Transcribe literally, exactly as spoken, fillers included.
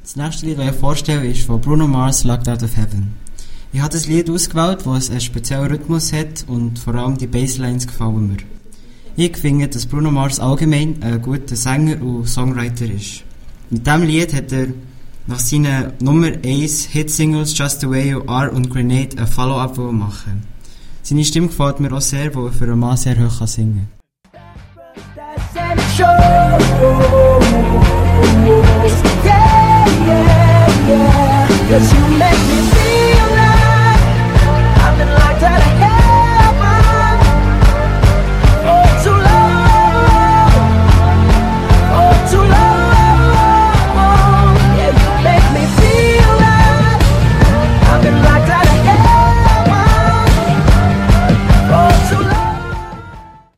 Das nächste Lied, das ich vorstelle, ist von Bruno Mars, Locked Out of Heaven. Ich habe das Lied ausgewählt, das einen speziellen Rhythmus hat und vor allem die Basslines gefallen mir. Ich finde, dass Bruno Mars allgemein ein guter Sänger und Songwriter ist. Mit diesem Lied hat er nach seinen Nummer eins Hitsingles Just the Way You Are und Grenade ein Follow-up machen. Seine Stimme gefällt mir auch sehr, weil er für einen Mann sehr hoch singen kann.